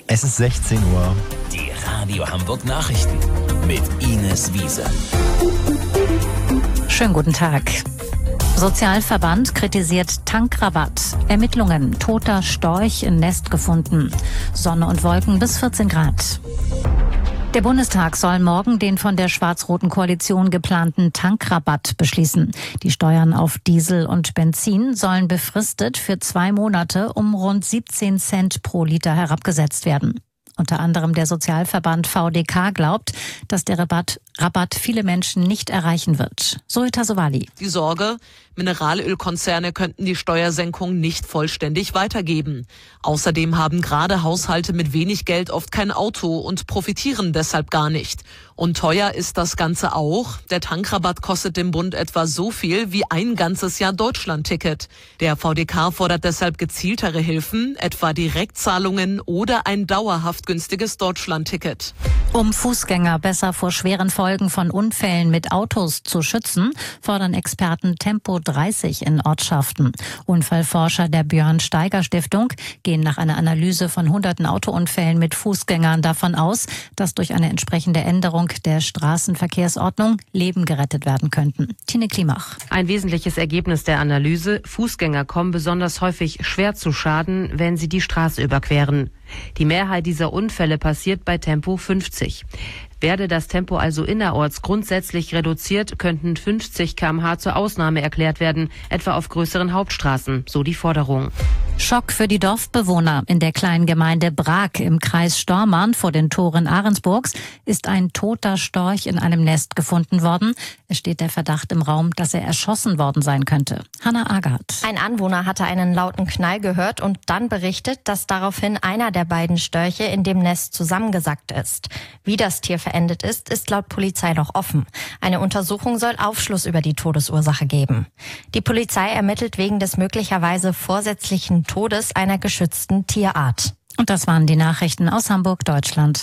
Es ist 16 Uhr. Die Radio Hamburg Nachrichten mit Ines Wiese. Schönen guten Tag. Sozialverband kritisiert Tankrabatt. Ermittlungen. Toter Storch im Nest gefunden. Sonne und Wolken bis 14 Grad. Der Bundestag soll morgen den von der schwarz-roten Koalition geplanten Tankrabatt beschließen. Die Steuern auf Diesel und Benzin sollen befristet für 2 Monate um rund 17 Cent pro Liter herabgesetzt werden. Unter anderem der Sozialverband VDK glaubt, dass der Rabatt viele Menschen nicht erreichen wird. Zoe Tassovali. Die Sorge, Mineralölkonzerne könnten die Steuersenkung nicht vollständig weitergeben. Außerdem haben gerade Haushalte mit wenig Geld oft kein Auto und profitieren deshalb gar nicht. Und teuer ist das Ganze auch. Der Tankrabatt kostet dem Bund etwa so viel wie ein ganzes Jahr Deutschland-Ticket. Der VDK fordert deshalb gezieltere Hilfen, etwa Direktzahlungen oder ein dauerhaft günstiges Deutschland-Ticket. Um Fußgänger besser vor schweren Folgen von Unfällen mit Autos zu schützen, fordern Experten Tempo 30 in Ortschaften. Unfallforscher der Björn-Steiger-Stiftung gehen nach einer Analyse von hunderten Autounfällen mit Fußgängern davon aus, dass durch eine entsprechende Änderung der Straßenverkehrsordnung Leben gerettet werden könnten. Tine Klimach. Ein wesentliches Ergebnis der Analyse: Fußgänger kommen besonders häufig schwer zu Schaden, wenn sie die Straße überqueren. Die Mehrheit dieser Unfälle passiert bei Tempo 50. Werde das Tempo also innerorts grundsätzlich reduziert, könnten 50 km/h zur Ausnahme erklärt werden, etwa auf größeren Hauptstraßen, so die Forderung. Schock für die Dorfbewohner. In der kleinen Gemeinde Brag im Kreis Stormarn vor den Toren Ahrensburgs ist ein toter Storch in einem Nest gefunden worden. Es steht der Verdacht im Raum, dass er erschossen worden sein könnte. Hanna Agard. Ein Anwohner hatte einen lauten Knall gehört und dann berichtet, dass daraufhin einer der beiden Störche in dem Nest zusammengesackt ist. Wie das Tier verendet ist, ist laut Polizei noch offen. Eine Untersuchung soll Aufschluss über die Todesursache geben. Die Polizei ermittelt wegen des möglicherweise vorsätzlichen Todes einer geschützten Tierart. Und das waren die Nachrichten aus Hamburg, Deutschland.